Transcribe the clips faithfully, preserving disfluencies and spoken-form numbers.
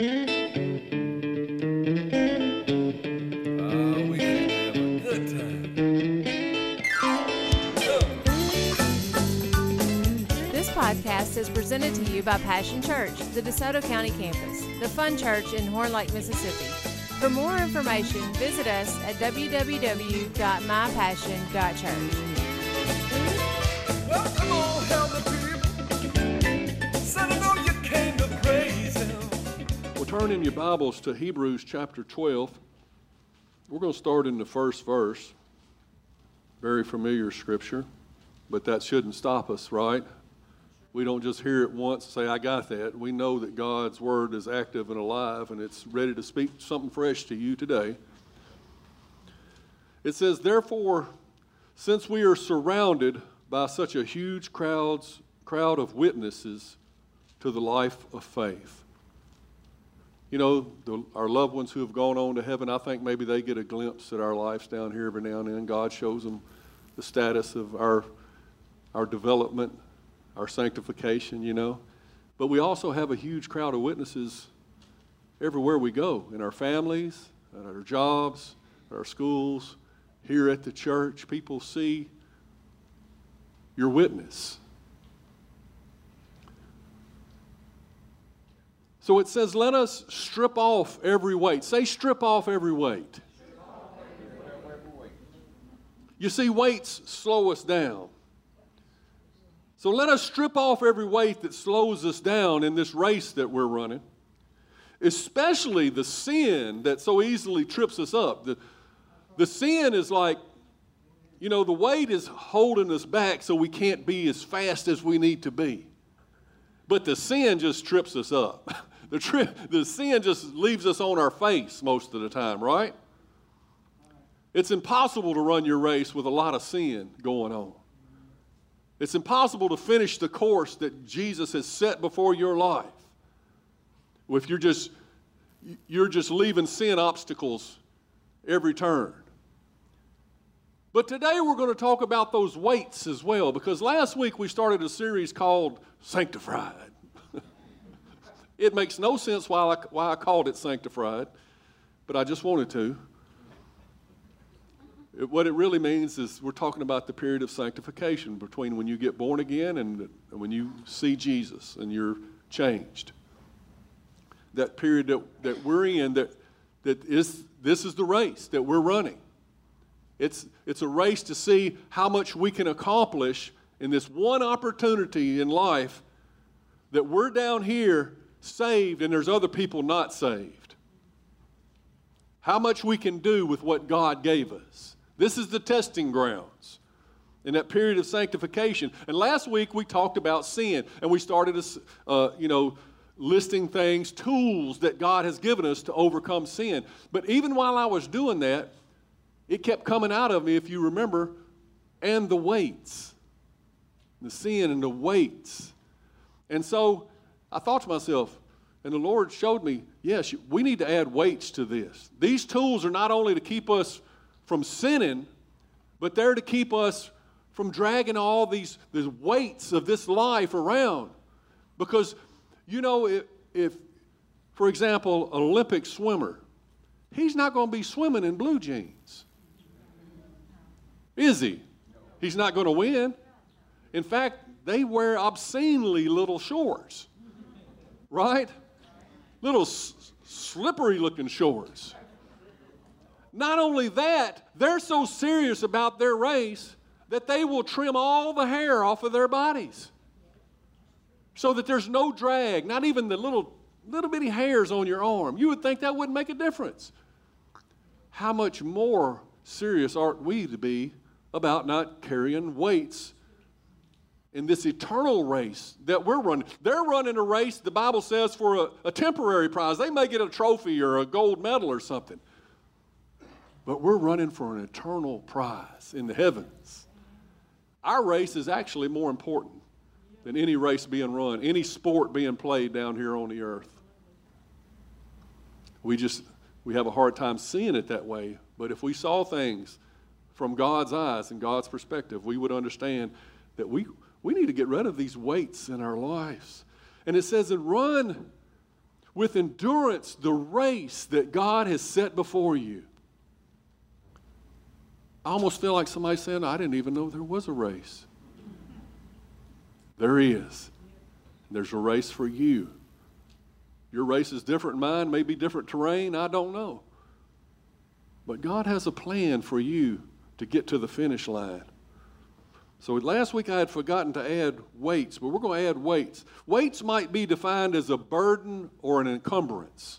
we can have a good time. This podcast is presented to you by Passion Church, the DeSoto County campus, the fun church in Horn Lake, Mississippi. For more information, visit us at w w w dot my passion dot church. Well, come on, help me, people. Said I know you came to praise him. Well, turn in your Bibles to Hebrews chapter twelve. We're going to start in the first verse. Very familiar scripture, but that shouldn't stop us, right? We don't just hear it once and say, I got that. We know that God's word is active and alive, and it's ready to speak something fresh to you today. It says, therefore, since we are surrounded by such a huge crowds, crowd of witnesses to the life of faith. You know, the, our loved ones who have gone on to heaven, I think maybe they get a glimpse at our lives down here every now and then. God shows them the status of our, our development, our sanctification, you know. But we also have a huge crowd of witnesses everywhere we go, in our families, at our jobs, at our schools, here at the church. People see your witness. So it says, let us strip off every weight. Say, strip off every weight. You see, weights slow us down. So let us strip off every weight that slows us down in this race that we're running, especially the sin that so easily trips us up. The, the sin is like, you know, the weight is holding us back so we can't be as fast as we need to be. But the sin just trips us up. The, tri- the sin just leaves us on our face most of the time, right? It's impossible to run your race with a lot of sin going on. It's impossible to finish the course that Jesus has set before your life if you're just, you're just leaving sin obstacles every turn. But today we're going to talk about those weights as well, because last week we started a series called Sanctified. It makes no sense why I, why I called it Sanctified, but I just wanted to. It, what it really means is we're talking about the period of sanctification between when you get born again and when you see Jesus and you're changed. That period that, that we're in, that, that is, this is the race that we're running. It's, it's a race to see how much we can accomplish in this one opportunity in life that we're down here saved and there's other people not saved. How much we can do with what God gave us. This is the testing grounds in that period of sanctification. And last week we talked about sin, and we started, uh, you know, listing things, tools that God has given us to overcome sin. But even while I was doing that, it kept coming out of me, if you remember, and the weights, the sin and the weights. And so I thought to myself, and the Lord showed me, yes, we need to add weights to this. These tools are not only to keep us from sinning, but they're to keep us from dragging all these, these weights of this life around. Because, you know, if, if, for example, an Olympic swimmer, he's not going to be swimming in blue jeans. Is he? He's not going to win. In fact, they wear obscenely little shorts, right? Little s- slippery looking shorts. Not only that, they're so serious about their race that they will trim all the hair off of their bodies so that there's no drag, not even the little, little bitty hairs on your arm. You would think that wouldn't make a difference. How much more serious ought we to be about not carrying weights in this eternal race that we're running? They're running a race, the Bible says, for a, a temporary prize. They may get a trophy or a gold medal or something. But we're running for an eternal prize in the heavens. Our race is actually more important than any race being run, any sport being played down here on the earth. We just, we have a hard time seeing it that way. But if we saw things from God's eyes and God's perspective, we would understand that we, we need to get rid of these weights in our lives. And it says that run with endurance the race that God has set before you. I almost feel like somebody saying, I didn't even know there was a race. There is. There's a race for you. Your race is different than mine, maybe different terrain, I don't know. But God has a plan for you to get to the finish line. So last week I had forgotten to add weights, but we're going to add weights. Weights might be defined as a burden or an encumbrance.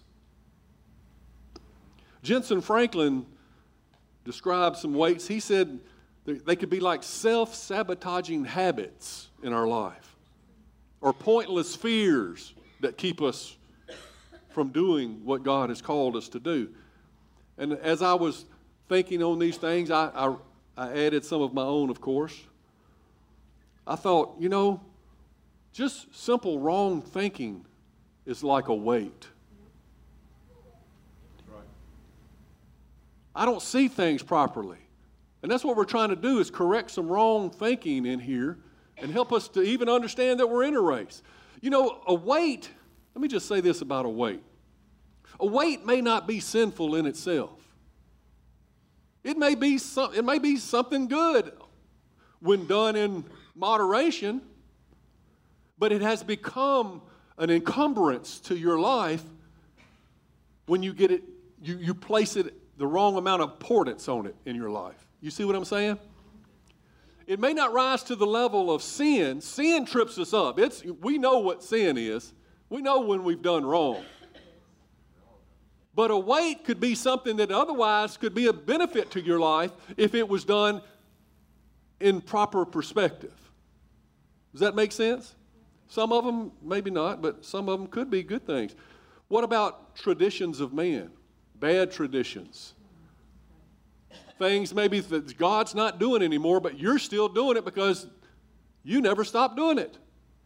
Jensen Franklin described some weights. He said they could be like self-sabotaging habits in our life or pointless fears that keep us from doing what God has called us to do. And as I was thinking on these things, I, I, I added some of my own, of course. I thought, you know, just simple wrong thinking is like a weight. I don't see things properly. And that's what we're trying to do is correct some wrong thinking in here and help us to even understand that we're in a race. You know, a weight, let me just say this about a weight. A weight may not be sinful in itself. It may be some, it may be something good when done in moderation, but it has become an encumbrance to your life when you get it, you, you place it the wrong amount of importance on it in your life. You see what I'm saying? It may not rise to the level of sin. Sin trips us up. It's, we know what sin is. We know when we've done wrong. But a weight could be something that otherwise could be a benefit to your life if it was done in proper perspective. Does that make sense? Some of them, maybe not, but some of them could be good things. What about traditions of man? Bad traditions. Things maybe that God's not doing anymore, but you're still doing it because you never stopped doing it.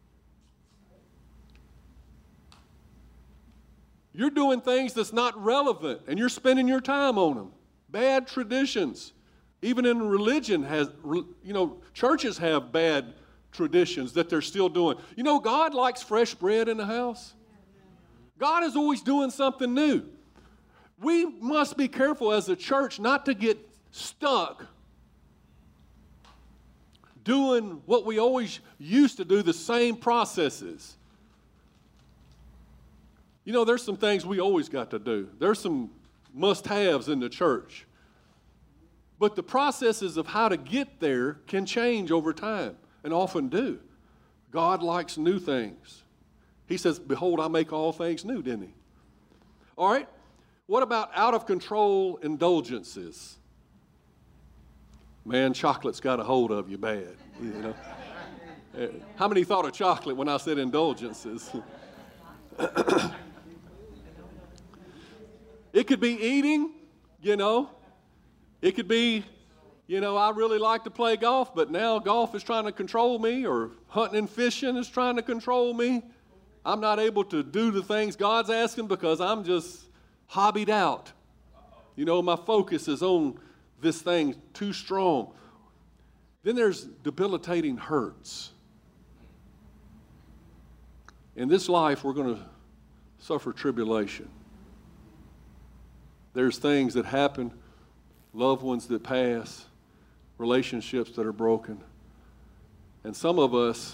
You're doing things that's not relevant, and you're spending your time on them. Bad traditions. Even in religion, has you know, churches have bad traditions that they're still doing. You know, God likes fresh bread in the house. God is always doing something new. We must be careful as a church not to get stuck doing what we always used to do, the same processes. You know, there's some things we always got to do. There's some must-haves in the church. But the processes of how to get there can change over time, and often do. God likes new things. He says, behold, I make all things new, didn't he? All right. What about out-of-control indulgences? Man, chocolate's got a hold of you bad, you know. How many thought of chocolate when I said indulgences? It could be eating, you know. It could be, you know, I really like to play golf, but now golf is trying to control me, or hunting and fishing is trying to control me. I'm not able to do the things God's asking because I'm just hobbied out. You know, my focus is on this thing too strong. Then there's debilitating hurts. In this life, we're going to suffer tribulation. There's things that happen, loved ones that pass, relationships that are broken. And some of us,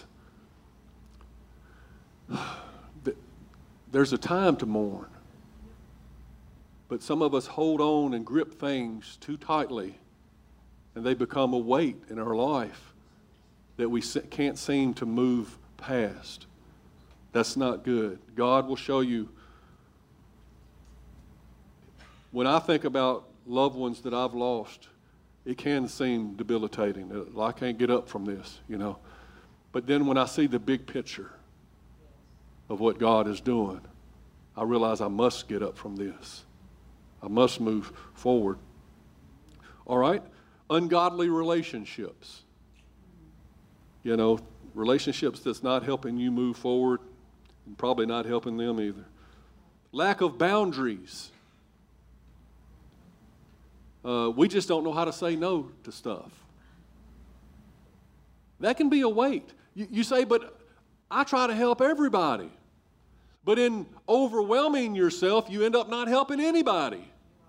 there's a time to mourn. But some of us hold on and grip things too tightly, and they become a weight in our life that we can't seem to move past. That's not good. God will show you. When I think about loved ones that I've lost, it can seem debilitating. I can't get up from this, you know. But then when I see the big picture of what God is doing, I realize I must get up from this. I must move forward. All right? Ungodly relationships. You know, relationships that's not helping you move forward, and probably not helping them either. Lack of boundaries. Uh, we just don't know how to say no to stuff. That can be a weight. You, you say, but I try to help everybody. But in overwhelming yourself, you end up not helping anybody.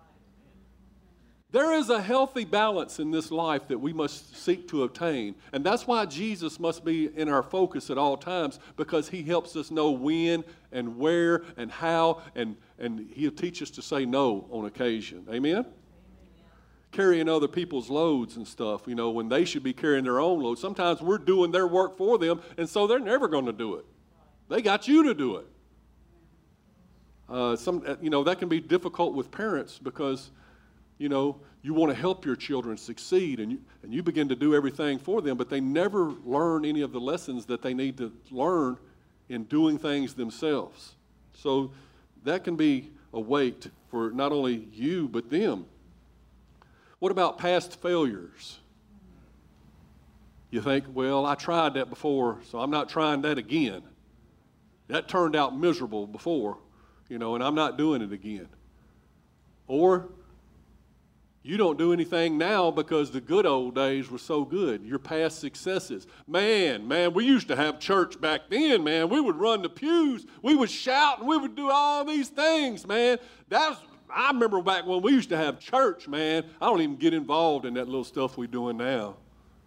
There is a healthy balance in this life that we must seek to obtain. And that's why Jesus must be in our focus at all times, because he helps us know when and where and how, and, and he'll teach us to say no on occasion. Amen? Amen? Carrying other people's loads and stuff, you know, when they should be carrying their own load. Sometimes we're doing their work for them, and so they're never going to do it. They got you to do it. Uh, some, you know, that can be difficult with parents because, you know, you want to help your children succeed, and you, and you begin to do everything for them, but they never learn any of the lessons that they need to learn in doing things themselves. So that can be a weight for not only you, but them. What about past failures? You think, well, I tried that before, so I'm not trying that again. That turned out miserable before, you know, and I'm not doing it again. Or you don't do anything now because the good old days were so good, your past successes. Man, man, we used to have church back then, man. We would run the pews. We would shout, and we would do all these things, man. That was, I remember back when we used to have church, man. I don't even get involved in that little stuff we're doing now.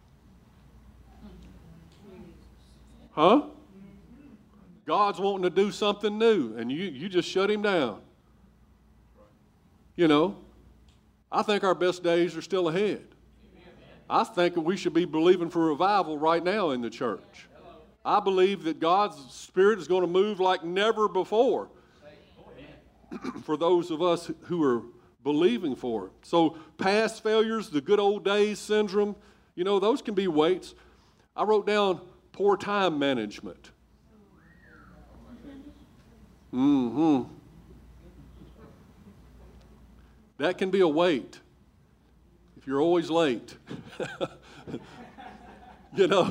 Huh? God's wanting to do something new, and you, you just shut him down. You know? I think our best days are still ahead. I think that we should be believing for revival right now in the church. I believe that God's Spirit is going to move like never before for those of us who are believing for it. So past failures, the good old days syndrome, you know, those can be weights. I wrote down poor time management. Mm-hmm. That can be a weight if you're always late. You know.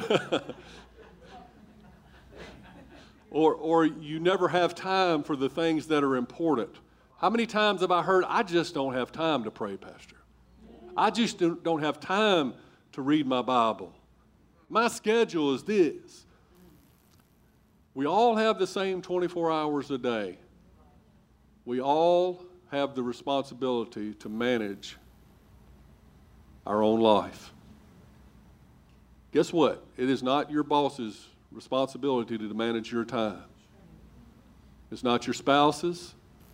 or, or you never have time for the things that are important. How many times have I heard, I just don't have time to pray, Pastor? I just don't have time to read my Bible. My schedule is this. We all have the same twenty-four hours a day. We all have the responsibility to manage our own life. Guess what? It is not your boss's responsibility to manage your time. It's not your spouse's.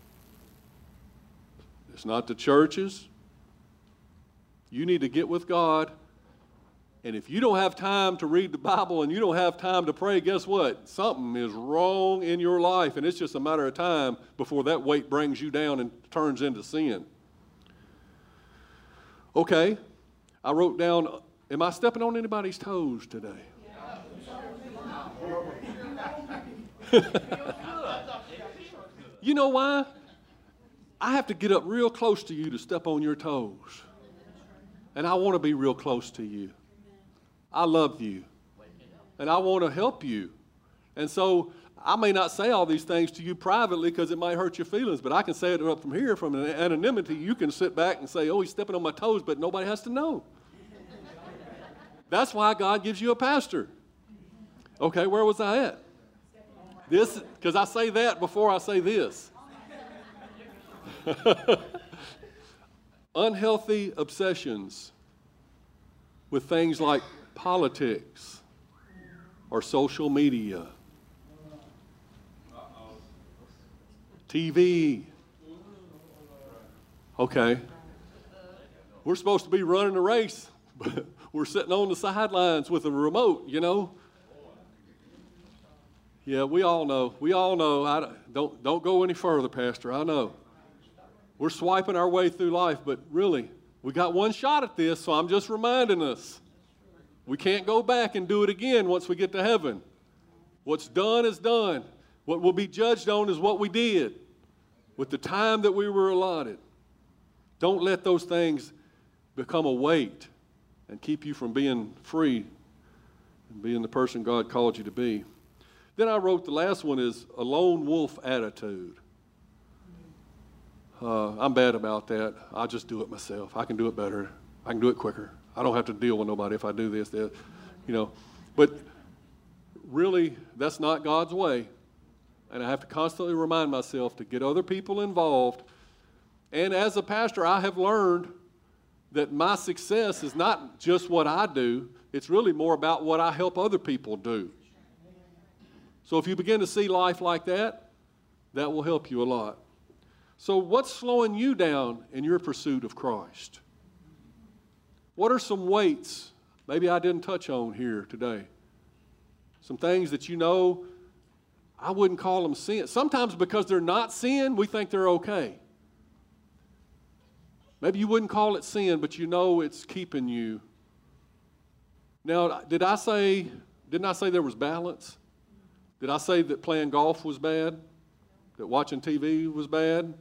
It's not the church's. You need to get with God. And if you don't have time to read the Bible and you don't have time to pray, guess what? Something is wrong in your life, and it's just a matter of time before that weight brings you down and turns into sin. Okay, I wrote down, am I stepping on anybody's toes today? You know why? I have to get up real close to you to step on your toes. And I want to be real close to you. I love you, and I want to help you. And so I may not say all these things to you privately because it might hurt your feelings, but I can say it up from here from an anonymity. You can sit back and say, oh, he's stepping on my toes, but nobody has to know. That's why God gives you a pastor. Okay, where was I at? This, because I say that before I say this. Unhealthy obsessions with things like politics or social media, T V. Okay. We're supposed to be running a race, but we're sitting on the sidelines with a remote, you know. Yeah, we all know. We all know. I don't, don't go any further, Pastor. I know. We're swiping our way through life, but really, we got one shot at this, so I'm just reminding us. We can't go back and do it again once we get to heaven. What's done is done. What will be judged on is what we did with the time that we were allotted. Don't let those things become a weight and keep you from being free and being the person God called you to be. Then I wrote the last one is a lone wolf attitude. Uh, I'm bad about that. I'll just do it myself. I can do it better. I can do it quicker. I don't have to deal with nobody if I do this, that, you know. But really, that's not God's way. And I have to constantly remind myself to get other people involved. And as a pastor, I have learned that my success is not just what I do. It's really more about what I help other people do. So if you begin to see life like that, that will help you a lot. So what's slowing you down in your pursuit of Christ? What are some weights maybe I didn't touch on here today? Some things that you know, I wouldn't call them sin. Sometimes because they're not sin, we think they're okay. Maybe you wouldn't call it sin, but you know it's keeping you. Now, did I say, didn't I say there was balance? Did I say that playing golf was bad? That watching T V was bad?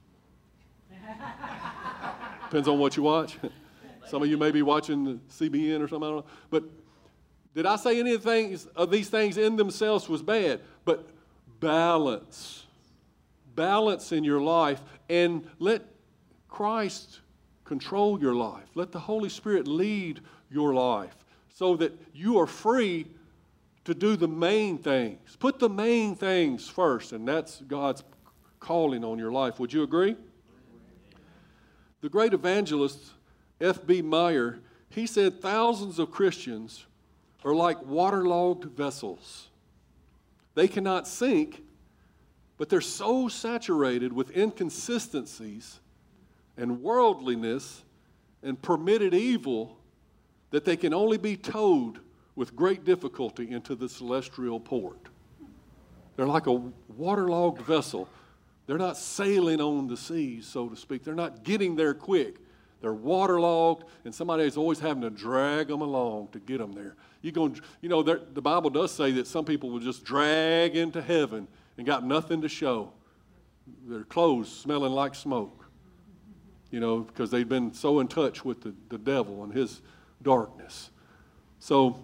Depends on what you watch. Some of you may be watching C B N or something, I don't know. But did I say any of, the things, of these things in themselves was bad? But balance. Balance in your life, and let Christ control your life. Let the Holy Spirit lead your life so that you are free to do the main things. Put the main things first, and that's God's calling on your life. Would you agree? The great evangelist F B Meyer, he said thousands of Christians are like waterlogged vessels. They cannot sink, but they're so saturated with inconsistencies and worldliness and permitted evil that they can only be towed with great difficulty into the celestial port. They're like a waterlogged vessel. They're not sailing on the seas, so to speak. They're not getting there quick. They're waterlogged, and somebody is always having to drag them along to get them there. You go, you know, the Bible does say that some people will just drag into heaven and got nothing to show. Their clothes smelling like smoke. You know, because they've been so in touch with the, the devil and his darkness. So,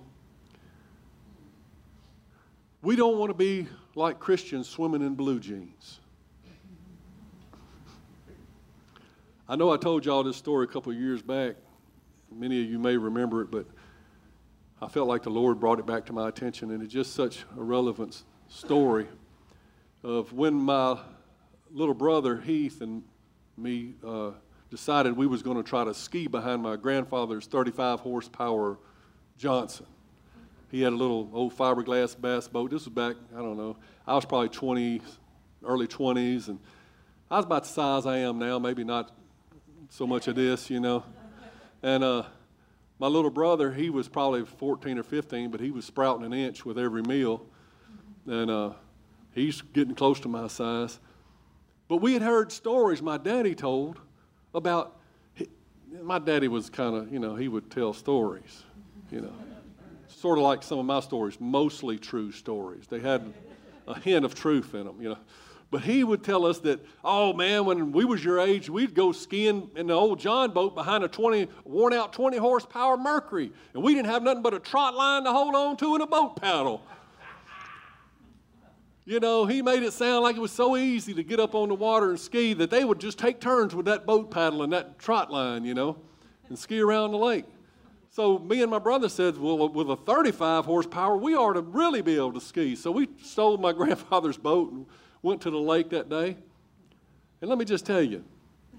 we don't want to be like Christians swimming in blue jeans. I know I told y'all this story a couple of years back. Many of you may remember it, but I felt like the Lord brought it back to my attention, and it's just such a relevant story of when my little brother Heath and me uh, decided we was going to try to ski behind my grandfather's thirty-five horsepower Johnson. He had a little old fiberglass bass boat. This was back, I don't know, I was probably twenty, early twenties, and I was about the size I am now, maybe not so much of this, you know. And uh, my little brother, he was probably fourteen or fifteen, but he was sprouting an inch with every meal. And uh, he's getting close to my size. But we had heard stories my daddy told about, my daddy was kind of, you know, he would tell stories, you know. Sort of like some of my stories, mostly true stories. They had a hint of truth in them, you know. But he would tell us that, oh man, when we was your age, we'd go skiing in the old John boat behind a twenty, worn out twenty horsepower Mercury. And we didn't have nothing but a trot line to hold on to and a boat paddle. You know, he made it sound like it was so easy to get up on the water and ski that they would just take turns with that boat paddle and that trot line, you know, and ski around the lake. So me and my brother said, well, with a thirty-five horsepower, we ought to really be able to ski. So we stole my grandfather's boat and went to the lake that day. And let me just tell you,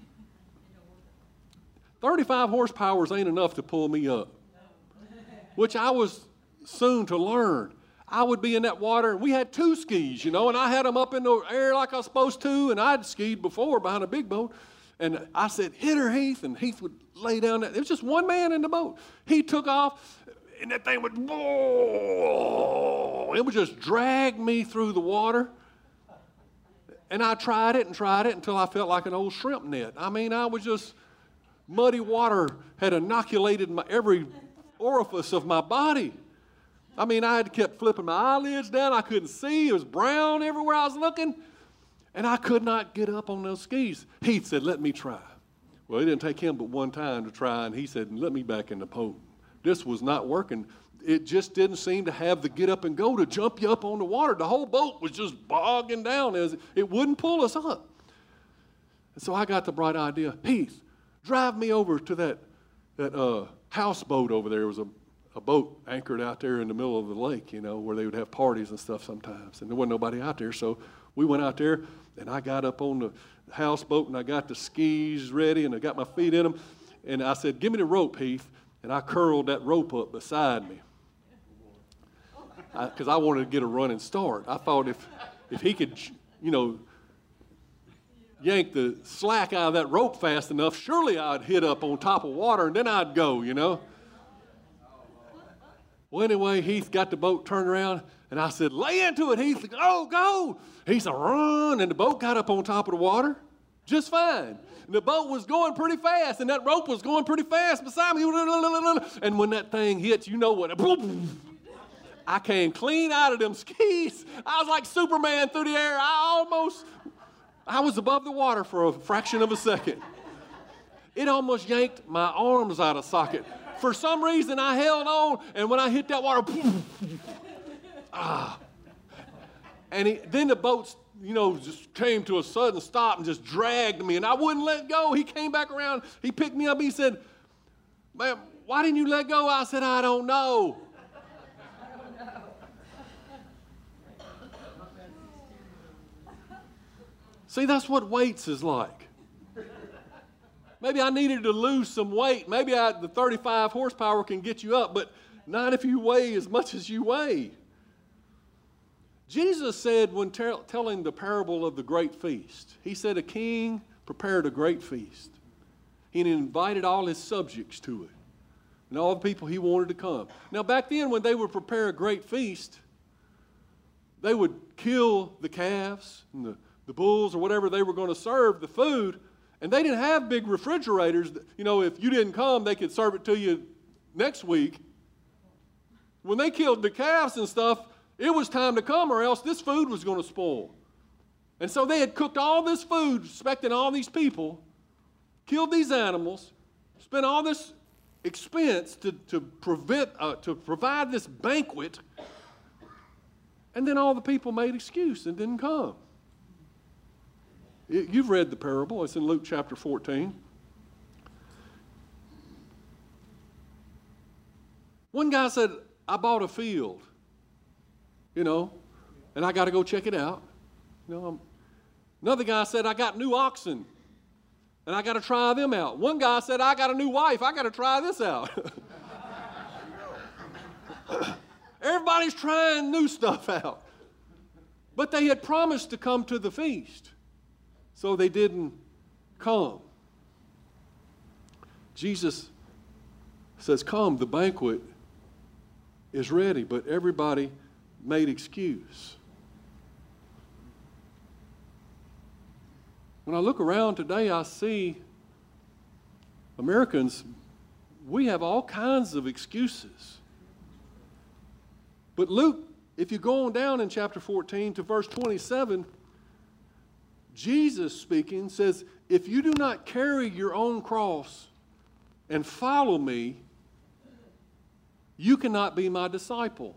thirty-five horsepowers ain't enough to pull me up, which I was soon to learn. I would be in that water, and we had two skis, you know, and I had them up in the air like I was supposed to, and I'd skied before behind a big boat. And I said, hit her, Heath, and Heath would lay down there. There was just one man in the boat. He took off, and that thing would, whoa, it would just drag me through the water. And I tried it and tried it until I felt like an old shrimp net. I mean, I was just, muddy water had inoculated my, every orifice of my body. I mean, I had kept flipping my eyelids down. I couldn't see. It was brown everywhere I was looking. And I could not get up on those skis. Heath said, let me try. Well, it didn't take him but one time to try, and he said, let me back in the boat. This was not working. It just didn't seem to have the get up and go to jump you up on the water. The whole boat was just bogging down. As it wouldn't pull us up. And so I got the bright idea, Heath, drive me over to that, that uh, houseboat over there. It was a, a boat anchored out there in the middle of the lake, you know, where they would have parties and stuff sometimes. And there wasn't nobody out there, so we went out there, and I got up on the houseboat, and I got the skis ready, and I got my feet in them. And I said, give me the rope, Heath. And I curled that rope up beside me because I, I wanted to get a running start. I thought if, if he could, you know, yank the slack out of that rope fast enough, surely I'd hit up on top of water, and then I'd go, you know. Well, anyway, Heath got the boat turned around, and I said, lay into it, Heath. Oh, go. He said, run. And the boat got up on top of the water just fine. And the boat was going pretty fast, and that rope was going pretty fast beside me. And when that thing hits, you know what? I came clean out of them skis. I was like Superman through the air. I almost, I was above the water for a fraction of a second. It almost yanked my arms out of socket. For some reason, I held on, and when I hit that water, ah. And he, then the boat, you know, just came to a sudden stop and just dragged me, and I wouldn't let go. He came back around. He picked me up. He said, man, why didn't you let go? I said, I don't know. See, that's what weights is like. Maybe I needed to lose some weight. Maybe I, the thirty-five horsepower can get you up, but not if you weigh as much as you weigh. Jesus said when ter- telling the parable of the great feast, he said a king prepared a great feast. He invited all his subjects to it and all the people he wanted to come. Now, back then when they would prepare a great feast, they would kill the calves and the, the bulls or whatever they were going to serve, the food, and they didn't have big refrigerators. You know, if you didn't come, they could serve it to you next week. When they killed the calves and stuff, it was time to come or else this food was going to spoil. And so they had cooked all this food, expecting all these people, killed these animals, spent all this expense to, to, prevent, uh, to provide this banquet, and then all the people made excuse and didn't come. It, you've read the parable. It's in Luke chapter fourteen. One guy said, I bought a field. You know, and I got to go check it out. You know, I'm, another guy said, I got new oxen, and I got to try them out. One guy said, I got a new wife. I got to try this out. Everybody's trying new stuff out. But they had promised to come to the feast, so they didn't come. Jesus says, come, the banquet is ready, but everybody made excuse. When I look around today, I see Americans, we have all kinds of excuses. But Luke, if you go on down in chapter fourteen to verse twenty-seven, Jesus speaking says, if you do not carry your own cross and follow me, you cannot be my disciple.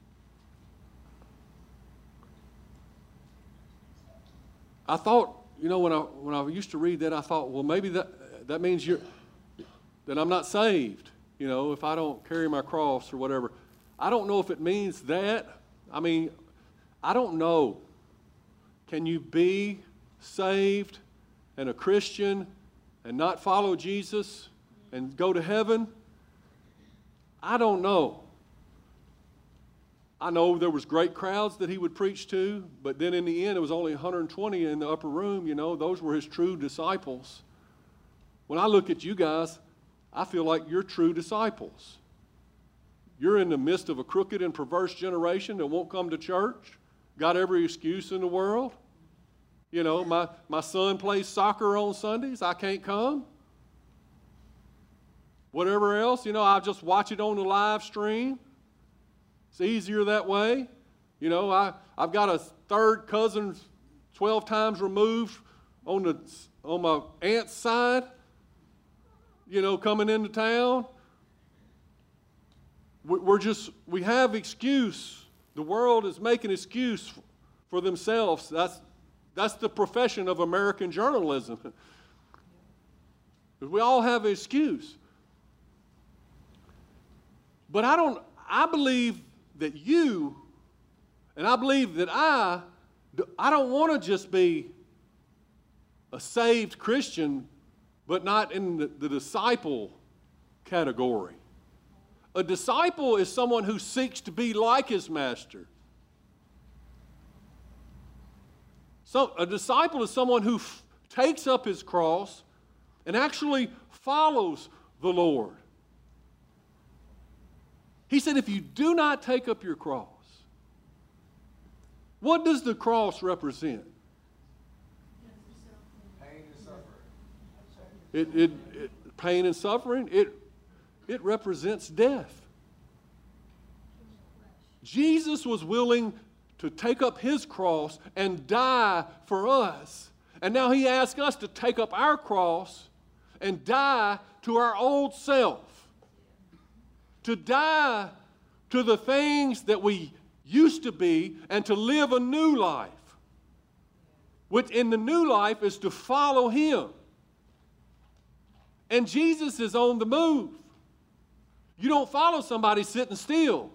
I thought, you know, when I when I used to read that, I thought, well, maybe that that means you're that I'm not saved, you know, if I don't carry my cross or whatever. I don't know if it means that. I mean, I don't know. Can you be saved and a Christian and not follow Jesus and go to heaven? I don't know. I know there was great crowds that he would preach to, but then in the end, it was only one hundred twenty in the upper room. You know, those were his true disciples. When I look at you guys, I feel like you're true disciples. You're in the midst of a crooked and perverse generation that won't come to church, got every excuse in the world. You know, my, my son plays soccer on Sundays. I can't come. Whatever else, you know, I just watch it on the live stream. It's easier that way. You know, I, I've got a third cousin twelve times removed on, the, on my aunt's side, you know, coming into town. We're just, we have excuse. The world is making excuse for themselves. That's, that's the profession of American journalism. We all have an excuse. But I don't, I believe that you, and I believe that I, I don't want to just be a saved Christian, but not in the, the disciple category. A disciple is someone who seeks to be like his master. So a disciple is someone who f- takes up his cross and actually follows the Lord. He said, if you do not take up your cross, what does the cross represent? Pain and suffering. It, it, it, pain and suffering, it, it represents death. Jesus was willing to take up his cross and die for us. And now he asks us to take up our cross and die to our old self. To die to the things that we used to be and to live a new life. Which in the new life is to follow him. And Jesus is on the move. You don't follow somebody sitting still.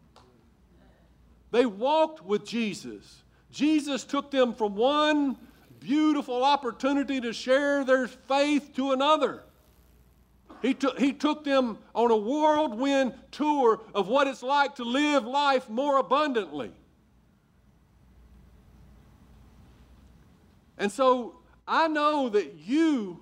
They walked with Jesus. Jesus took them from one beautiful opportunity to share their faith to another. He took, he took them on a whirlwind tour of what it's like to live life more abundantly. And so I know that you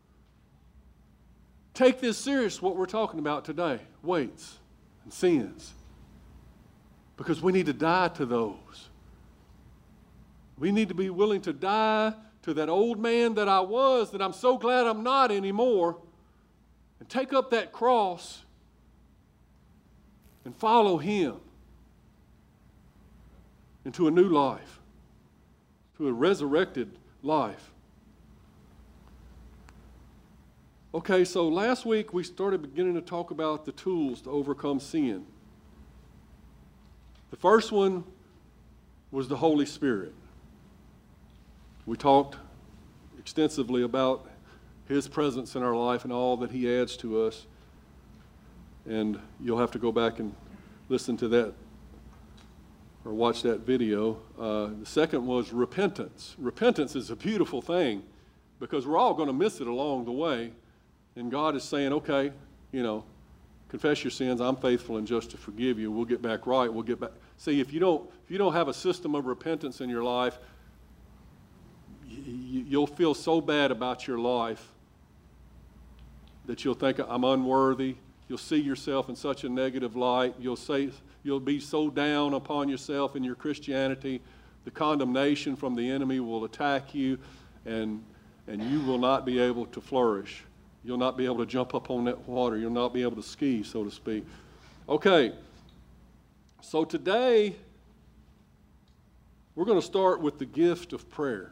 take this serious, what we're talking about today, weights and sins. Because we need to die to those. We need to be willing to die to that old man that I was, that I'm so glad I'm not anymore, and take up that cross and follow him into a new life, to a resurrected life. Okay, so last week we started beginning to talk about the tools to overcome sin. The first one was the Holy Spirit. We talked extensively about his presence in our life and all that he adds to us. And you'll have to go back and listen to that or watch that video. Uh, the second was repentance. Repentance is a beautiful thing because we're all going to miss it along the way. And God is saying, okay, you know, confess your sins. I'm faithful and just to forgive you. We'll get back right. We'll get back. See, if you don't, if you don't have a system of repentance in your life, you, you'll feel so bad about your life that you'll think I'm unworthy. You'll see yourself in such a negative light. You'll say you'll be so down upon yourself in your Christianity. The condemnation from the enemy will attack you, and and you will not be able to flourish. You'll not be able to jump up on that water. You'll not be able to ski, so to speak. Okay, so today we're going to start with the gift of prayer.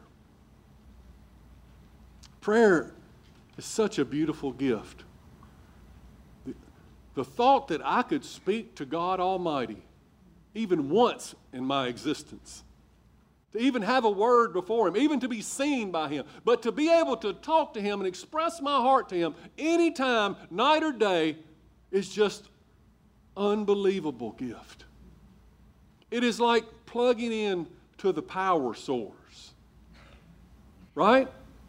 Prayer is such a beautiful gift. The, the thought that I could speak to God Almighty even once in my existence, to even have a word before him, even to be seen by him, but to be able to talk to him and express my heart to him anytime, night or day, is just unbelievable gift. It is like plugging in to the power source. Right?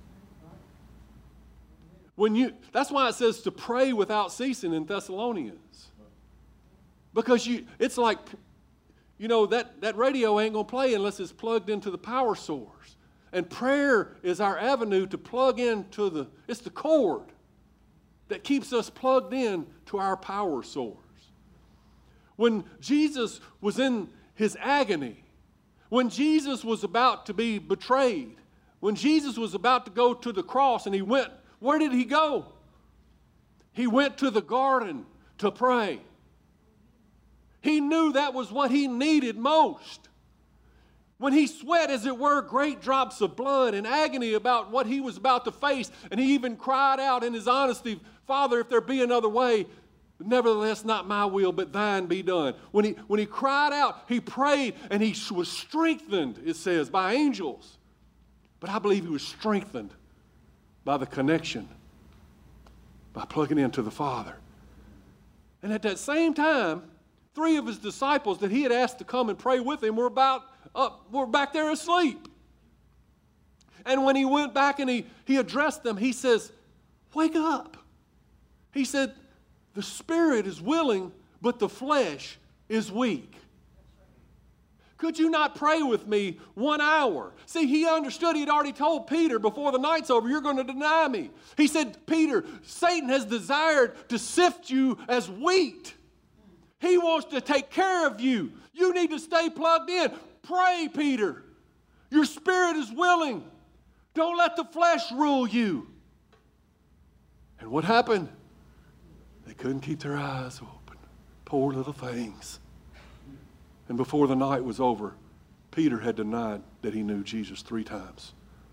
When you, that's why it says to pray without ceasing in Thessalonians. Because you, it's like, you know, that, that radio ain't going to play unless it's plugged into the power source. And prayer is our avenue to plug into the, it's the cord that keeps us plugged in to our power source. When Jesus was in his agony, when Jesus was about to be betrayed, when Jesus was about to go to the cross and he went, where did he go? He went to the garden to pray. He knew that was what he needed most. When he sweat, as it were, great drops of blood in agony about what he was about to face, and he even cried out in his honesty, Father, if there be another way, nevertheless not my will, but thine be done. When he, when he cried out, he prayed, and he was strengthened, it says, by angels. But I believe he was strengthened by the connection, by plugging into the Father. And at that same time, three of his disciples that he had asked to come and pray with him were about up, were back there asleep. And when he went back and he, he addressed them, he says, wake up. He said, the spirit is willing, but the flesh is weak. Could you not pray with me one hour? See, he understood. He had already told Peter before the night's over, you're going to deny me. He said, Peter, Satan has desired to sift you as wheat. He wants to take care of you. You need to stay plugged in. Pray, Peter. Your spirit is willing. Don't let the flesh rule you. And what happened? They couldn't keep their eyes open. Poor little things. And before the night was over, Peter had denied that he knew Jesus three times.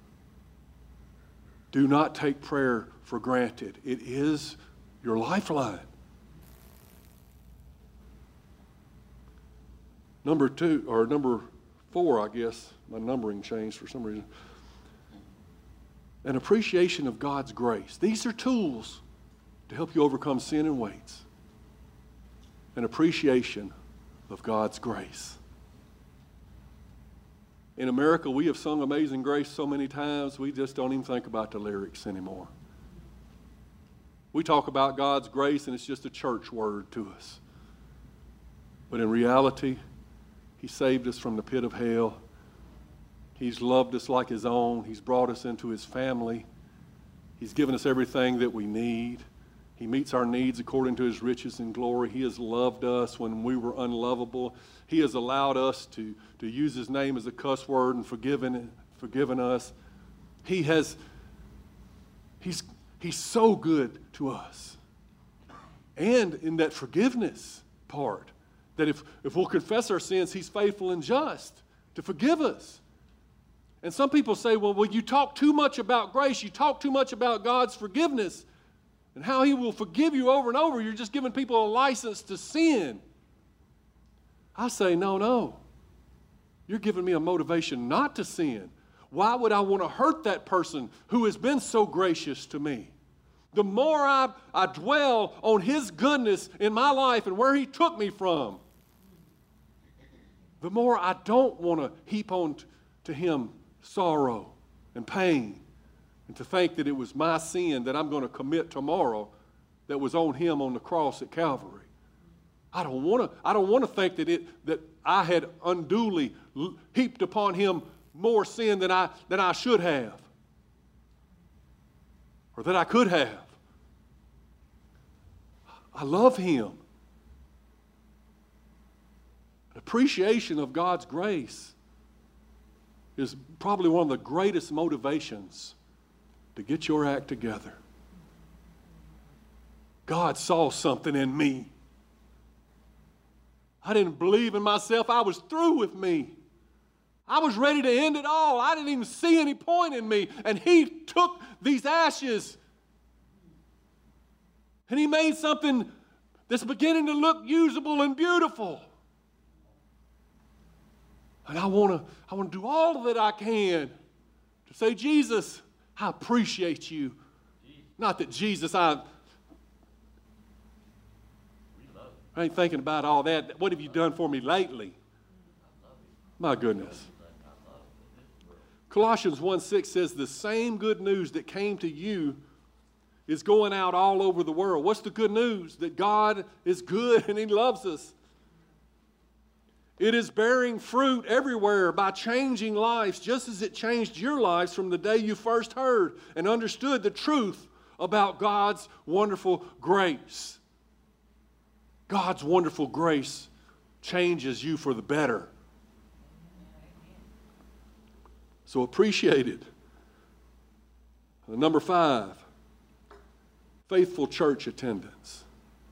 Do not take prayer for granted. It is your lifeline. Number two, or number four, I guess, my numbering changed for some reason. An appreciation of God's grace. These are tools to help you overcome sin and weights. An appreciation of God's grace. In America, we have sung Amazing Grace so many times, we just don't even think about the lyrics anymore. We talk about God's grace and it's just a church word to us. But in reality, He saved us from the pit of hell. He's loved us like His own. He's brought us into His family. He's given us everything that we need. He meets our needs according to His riches and glory. He has loved us when we were unlovable. He has allowed us to, to use His name as a cuss word and forgiven, forgiven us. He has, he's, he's so good to us. And in that forgiveness part, that if, if we'll confess our sins, He's faithful and just to forgive us. And some people say, well, well, you talk too much about grace. You talk too much about God's forgiveness and how He will forgive you over and over. You're just giving people a license to sin. I say, no, no. You're giving me a motivation not to sin. Why would I want to hurt that person who has been so gracious to me? The more I, I dwell on His goodness in my life and where He took me from, the more I don't want to heap on t- to Him sorrow and pain, and to think that it was my sin that I'm going to commit tomorrow that was on Him on the cross at Calvary. I don't want to. I don't want to think that it that I had unduly heaped upon Him more sin than I than I should have, or that I could have. I love Him. An appreciation of God's grace is probably one of the greatest motivations to get your act together. God saw something in me. I didn't believe in myself. I was through with me. I was ready to end it all. I didn't even see any point in me. And He took these ashes and He made something that's beginning to look usable and beautiful. And I want to I want to do all that I can to say, Jesus, I appreciate you. Not that, Jesus, I, I ain't thinking about all that. What have you done for me lately? My goodness. Colossians one six says, the same good news that came to you is going out all over the world. What's the good news? That God is good and He loves us. It is bearing fruit everywhere by changing lives, just as it changed your lives from the day you first heard and understood the truth about God's wonderful grace. God's wonderful grace changes you for the better. So appreciate it. Number five, faithful church attendance.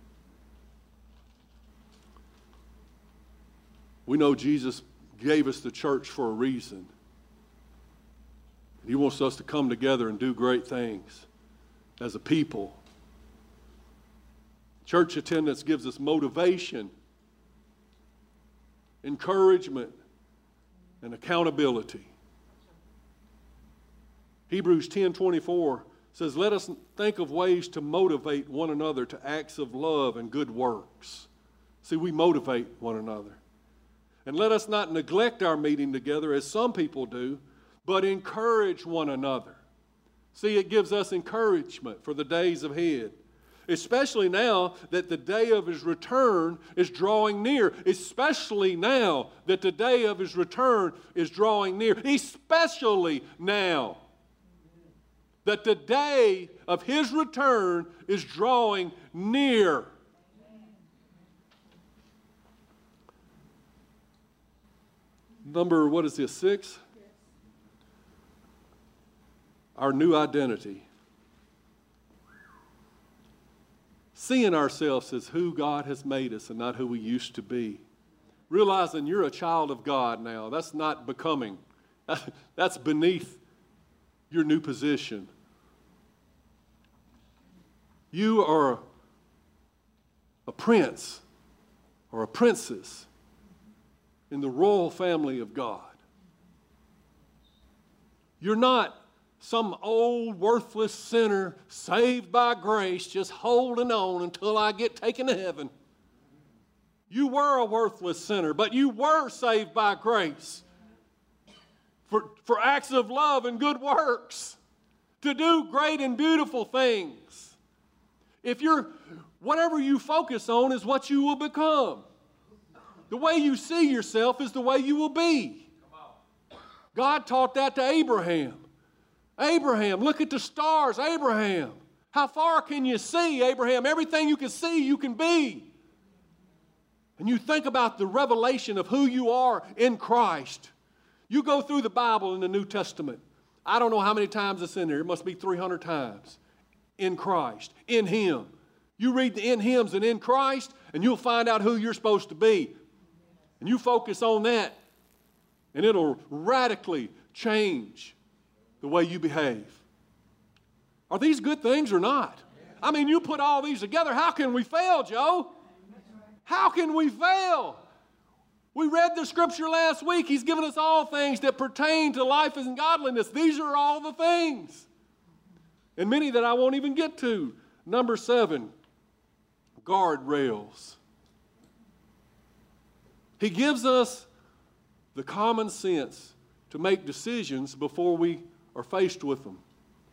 We know Jesus gave us the church for a reason. He wants us to come together and do great things as a people. Church attendance gives us motivation, encouragement, and accountability. Hebrews ten twenty-four says, let us think of ways to motivate one another to acts of love and good works. See, we motivate one another. And let us not neglect our meeting together as some people do, but encourage one another. See, it gives us encouragement for the days ahead, especially now that the day of his return is drawing near, especially now that the day of his return is drawing near, especially now that the day of his return is drawing near. Number, what is this, six? Our new identity. Seeing ourselves as who God has made us and not who we used to be. Realizing you're a child of God now. That's not becoming. That's beneath your new position. You are a prince or a princess in the royal family of God. You're not some old worthless sinner saved by grace just holding on until I get taken to heaven. You were a worthless sinner, but you were saved by grace for, for acts of love and good works, to do great and beautiful things. If you're, whatever you focus on is what you will become. The way you see yourself is the way you will be. God taught that to Abraham. Abraham, look at the stars, Abraham. How far can you see, Abraham? Everything you can see, you can be. And you think about the revelation of who you are in Christ. You go through the Bible in the New Testament. I don't know how many times it's in there. It must be three hundred times. In Christ, in Him. You read the in Hims and in Christ, and you'll find out who you're supposed to be. And you focus on that, and it'll radically change the way you behave. Are these good things or not? I mean, you put all these together, how can we fail, Joe? How can we fail? We read the scripture last week. He's given us all things that pertain to life and godliness. These are all the things. And many that I won't even get to. Number seven, guardrails. He gives us the common sense to make decisions before we are faced with them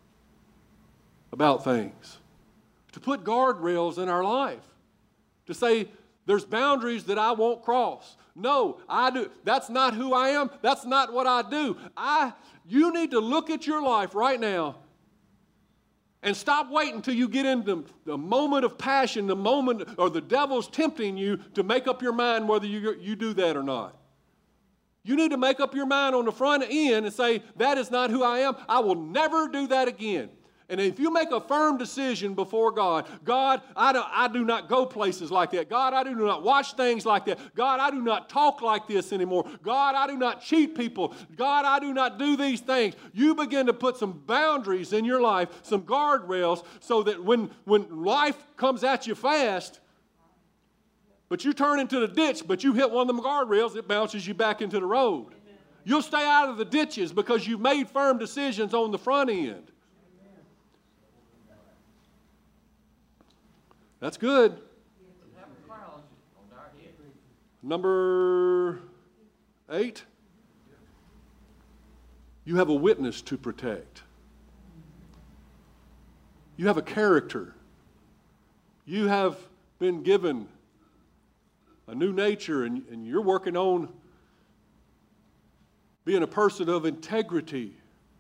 about things. To put guardrails in our life. To say, there's boundaries that I won't cross. No, I do. That's not who I am. That's not what I do. I, you need to look at your life right now and stop waiting until you get into the moment of passion, the moment, or the devil's tempting you to make up your mind whether you, you do that or not. You need to make up your mind on the front end and say, that is not who I am. I will never do that again. And if you make a firm decision before God, God, I do, I do not go places like that. God, I do not watch things like that. God, I do not talk like this anymore. God, I do not cheat people. God, I do not do these things. You begin to put some boundaries in your life, some guardrails, so that when, when life comes at you fast, but you turn into the ditch, but you hit one of them guardrails, it bounces you back into the road. You'll stay out of the ditches because you've made firm decisions on the front end. That's good. Number eight, you have a witness to protect. You have a character. You have been given a new nature, and, and you're working on being a person of integrity.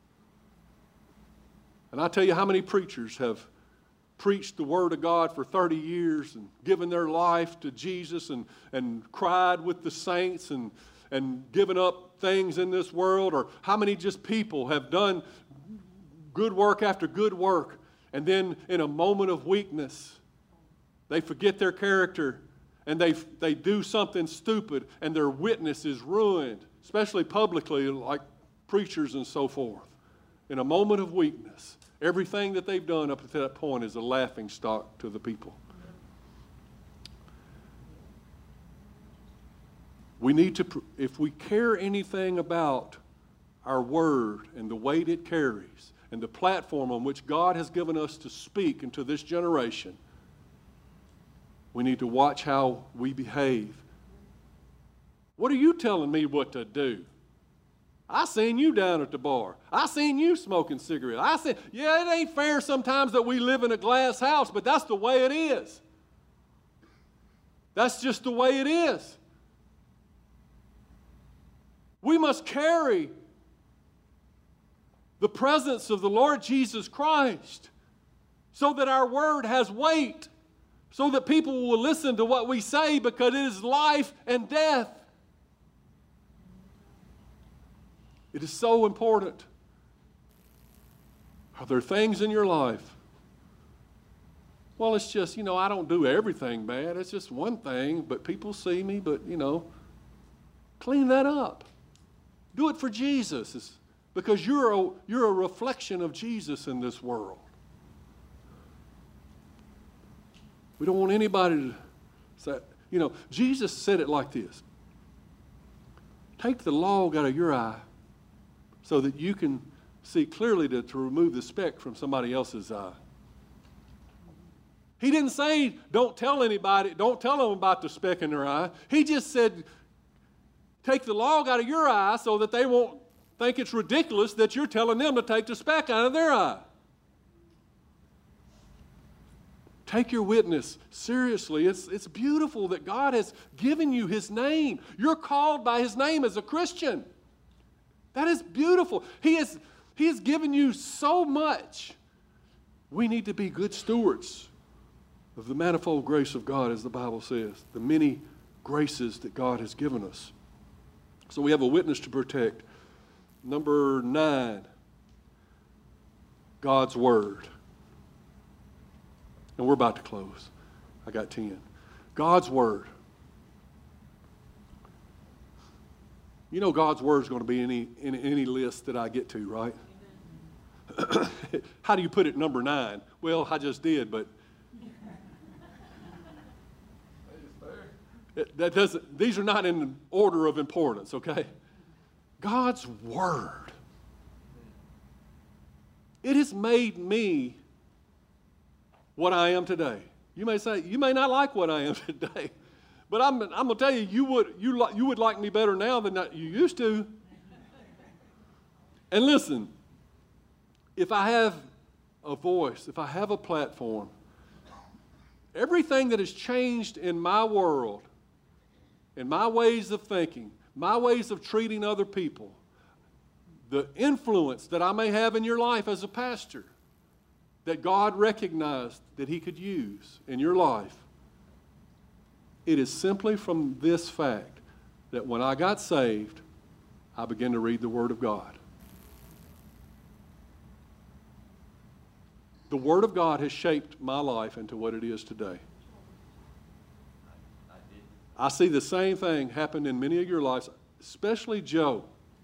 And I tell you how many preachers have preached the Word of God for thirty years and given their life to Jesus and, and cried with the saints and, and given up things in this world, or how many just people have done good work after good work, and then in a moment of weakness, they forget their character and they, they do something stupid and their witness is ruined, especially publicly like preachers and so forth. In a moment of weakness, everything that they've done up to that point is a laughing stock to the people. We need to, if we care anything about our word and the weight it carries, and the platform on which God has given us to speak into this generation, we need to watch how we behave. What are you telling me what to do? I seen you down at the bar. I seen you smoking cigarettes. I said, yeah, it ain't fair sometimes that we live in a glass house, but that's the way it is. That's just the way it is. We must carry the presence of the Lord Jesus Christ so that our word has weight, so that people will listen to what we say, because it is life and death. It is so important. Are there things in your life? Well, it's just, you know, I don't do everything bad. It's just one thing, but people see me, but, you know, clean that up. Do it for Jesus, it's because you're a, you're a reflection of Jesus in this world. We don't want anybody to say, you know, Jesus said it like this: take the log out of your eye so that you can see clearly to, to remove the speck from somebody else's eye. He didn't say, don't tell anybody, don't tell them about the speck in their eye. He just said, take the log out of your eye so that they won't think it's ridiculous that you're telling them to take the speck out of their eye. Take your witness seriously. It's, it's beautiful that God has given you His name. You're called by His name as a Christian. That is beautiful. He has, he has given you so much. We need to be good stewards of the manifold grace of God, as the Bible says, the many graces that God has given us. So we have a witness to protect. Number nine, God's Word. And we're about to close. I got ten. God's Word. You know God's Word is going to be any, in any list that I get to, right? How do you put it number nine? Well, I just did, but that doesn't, these are not in order of importance, okay? God's Word. It has made me what I am today. You may say, you may not like what I am today, but I'm, I'm going to tell you, you would, you, li- you would like me better now than you used to. And listen, if I have a voice, if I have a platform, everything that has changed in my world, in my ways of thinking, my ways of treating other people, the influence that I may have in your life as a pastor, that God recognized that He could use in your life, it is simply from this fact that when I got saved, I began to read the Word of God. The Word of God has shaped my life into what it is today. I see the same thing happen in many of your lives, especially Joe.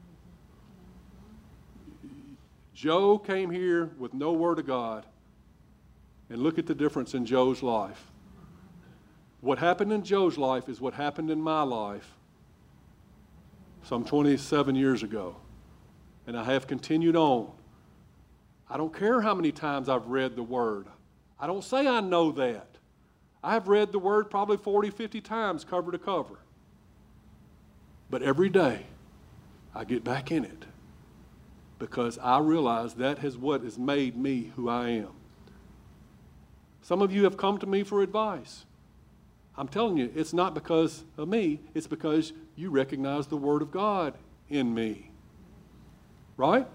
Joe came here with no Word of God, and look at the difference in Joe's life. What happened in Joe's life is what happened in my life some twenty-seven years ago, and I have continued on. I don't care how many times I've read the Word. I don't say I know that. I have read the Word probably forty, fifty times cover to cover. But every day, I get back in it because I realize that is what has made me who I am. Some of you have come to me for advice. I'm telling you, it's not because of me. It's because you recognize the Word of God in me. Right?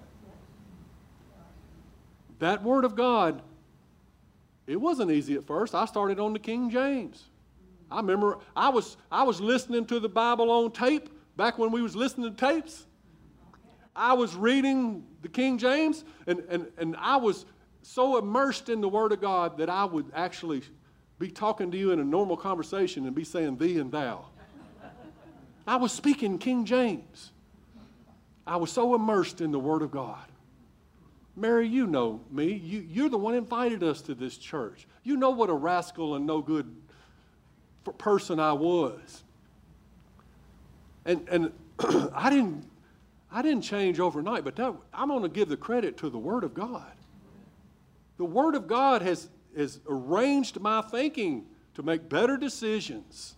That Word of God, it wasn't easy at first. I started on the King James. I remember I was, I was listening to the Bible on tape back when we was listening to tapes. I was reading the King James, and, and, and I was so immersed in the Word of God that I would actually be talking to you in a normal conversation and be saying thee and thou. I was speaking King James. I was so immersed in the Word of God. Mary, you know me. You, you're the one who invited us to this church. You know what a rascal and no good person I was. And, and I didn't, I didn't change overnight, but that, I'm going to give the credit to the Word of God. The Word of God has, has arranged my thinking to make better decisions.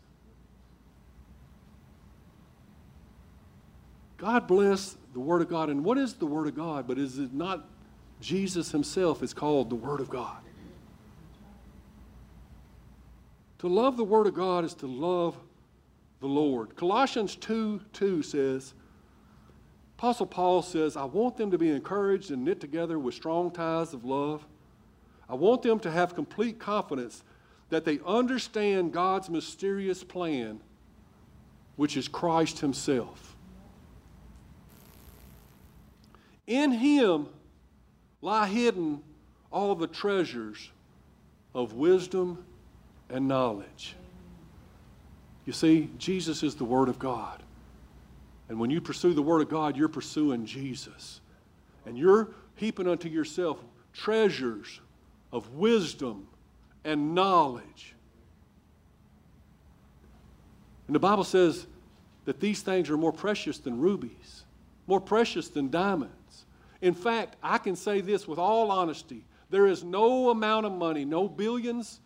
God bless the Word of God. And what is the Word of God? But is it not Jesus himself is called the Word of God? To love the Word of God is to love the Lord. Colossians two two says, Apostle Paul says, I want them to be encouraged and knit together with strong ties of love. I want them to have complete confidence that they understand God's mysterious plan, which is Christ himself. In him lie hidden all the treasures of wisdom and knowledge. You see, Jesus is the Word of God. And when you pursue the Word of God, you're pursuing Jesus. And you're heaping unto yourself treasures of wisdom and knowledge. And the Bible says that these things are more precious than rubies, more precious than diamonds. In fact, I can say this with all honesty. There is no amount of money, no billions,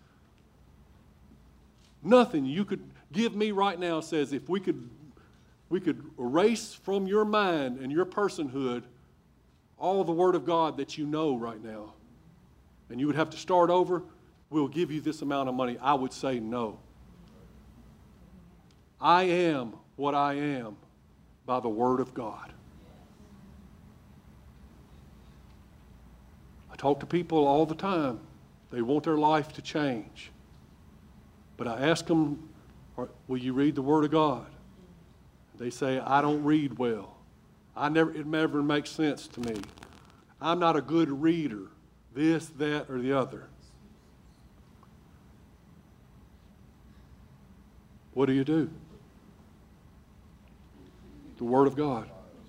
nothing you could give me right now says if we could we could erase from your mind and your personhood all the Word of God that you know right now, and you would have to start over, we'll give you this amount of money. I would say no. I am what I am by the Word of God. I talk to people all the time. They want their life to change. But I ask them, will you read the Word of God? They say, I don't read well. I never, it never makes sense to me. I'm not a good reader. This, that, or the other. What do you do? The Word of God.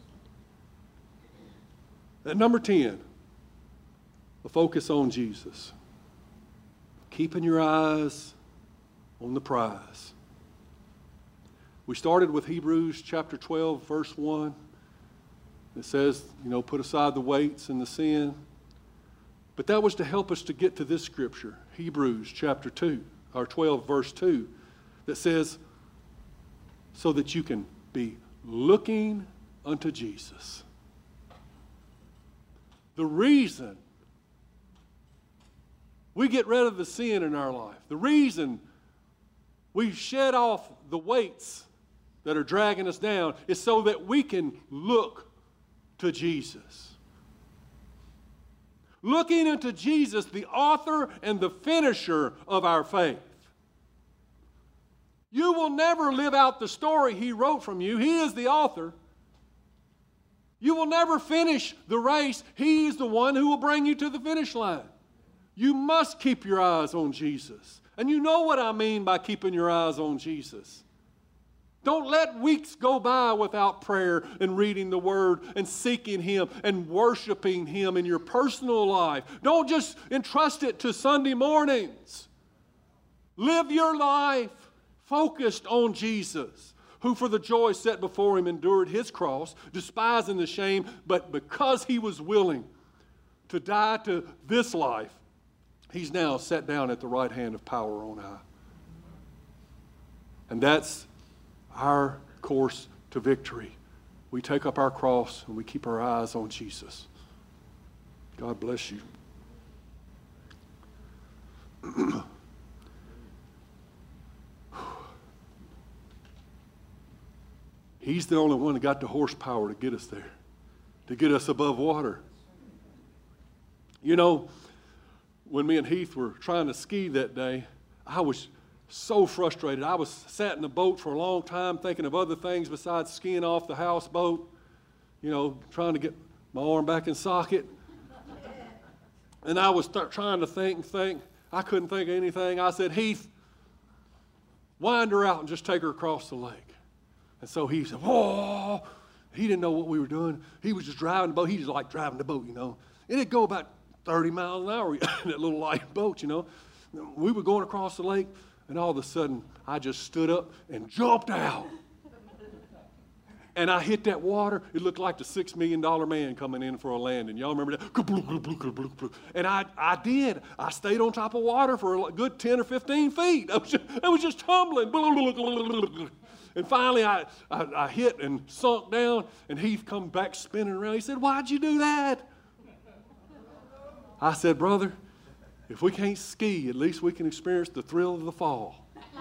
At number ten, the focus on Jesus. Keeping your eyes on the prize. We started with Hebrews chapter twelve, verse one. It says, you know, put aside the weights and the sin. But that was to help us to get to this scripture, Hebrews chapter two, or twelve, verse two, that says, so that you can be looking unto Jesus. The reason we get rid of the sin in our life, the reason we shed off the weights that are dragging us down is so that we can look to Jesus. Looking unto Jesus, the author and the finisher of our faith. You will never live out the story he wrote from you. He is the author. You will never finish the race. He is the one who will bring you to the finish line. You must keep your eyes on Jesus. And you know what I mean by keeping your eyes on Jesus. Don't let weeks go by without prayer and reading the Word and seeking Him and worshiping Him in your personal life. Don't just entrust it to Sunday mornings. Live your life focused on Jesus, who for the joy set before Him endured His cross, despising the shame, but because He was willing to die to this life, He's now sat down at the right hand of power on high. And that's our course to victory. We take up our cross and we keep our eyes on Jesus. God bless you. He's the only one that got the horsepower to get us there, to get us above water. You know, when me and Heath were trying to ski that day, I was so frustrated. I was sat in the boat for a long time thinking of other things besides skiing off the houseboat, you know, trying to get my arm back in socket. And I was th- trying to think and think. I couldn't think of anything. I said, Heath, wind her out and just take her across the lake. And so he said, whoa. He didn't know what we were doing. He was just driving the boat. He just liked driving the boat, you know. It'd go about thirty miles an hour in that little light boat, you know. We were going across the lake, and all of a sudden, I just stood up and jumped out. and I hit that water. It looked like the six million dollar man coming in for a landing. Y'all remember that? And I, I did. I stayed on top of water for a good ten or fifteen feet. I was just, I was just tumbling. And finally, I, I, I hit and sunk down, and he come back spinning around. He said, "Why'd you do that?" I said, "Brother, if we can't ski, at least we can experience the thrill of the fall."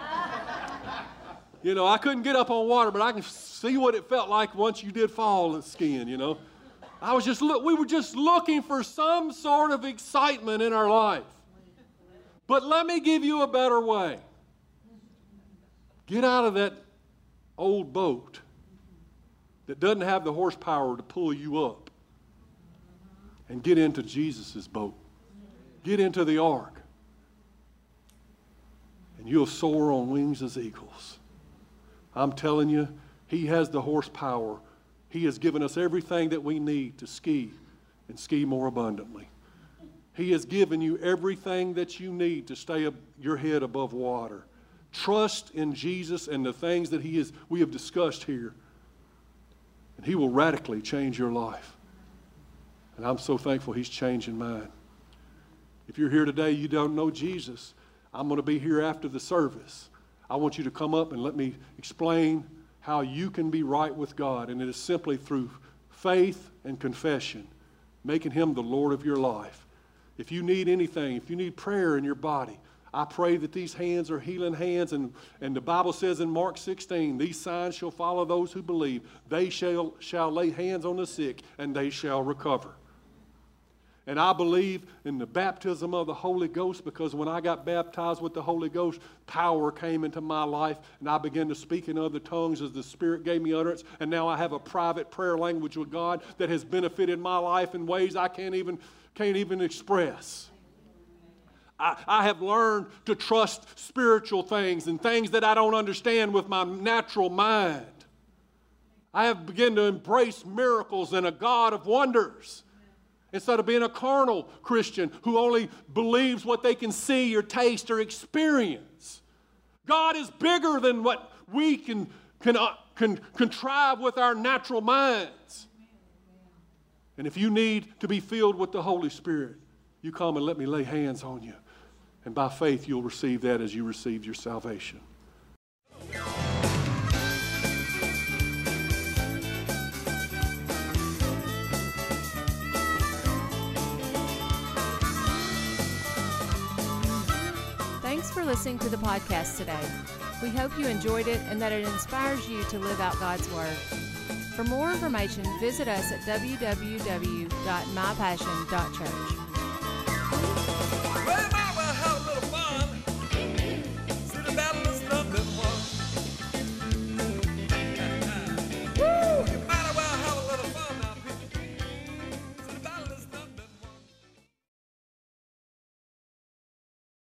You know, I couldn't get up on water, but I can see what it felt like once you did fall skiing, you know. I was just, look, we were just looking for some sort of excitement in our life. But let me give you a better way. Get out of that old boat that doesn't have the horsepower to pull you up and get into Jesus' boat. Get into the ark. And you'll soar on wings as eagles. I'm telling you, he has the horsepower. He has given us everything that we need to ski and ski more abundantly. He has given you everything that you need to stay up your head above water. Trust in Jesus and the things that he is, we have discussed here. And he will radically change your life. And I'm so thankful he's changing mine. If you're here today, you don't know Jesus, I'm going to be here after the service. I want you to come up and let me explain how you can be right with God. And it is simply through faith and confession, making him the Lord of your life. If you need anything, if you need prayer in your body, I pray that these hands are healing hands. And, and the Bible says in Mark sixteen, these signs shall follow those who believe. They shall, shall lay hands on the sick, and they shall recover. And I believe in the baptism of the Holy Ghost, because when I got baptized with the Holy Ghost, power came into my life, and I began to speak in other tongues as the Spirit gave me utterance. And now I have a private prayer language with God that has benefited my life in ways I can't even, can't even express. I, I have learned to trust spiritual things and things that I don't understand with my natural mind. I have begun to embrace miracles and a God of wonders, instead of being a carnal Christian who only believes what they can see or taste or experience. God is bigger than what we can, can, uh, can contrive with our natural minds. And if you need to be filled with the Holy Spirit, you come and let me lay hands on you. And by faith, you'll receive that as you received your salvation. Thanks for listening to the podcast today. We hope you enjoyed it and that it inspires you to live out God's Word. For more information, visit us at w w w dot my passion dot church.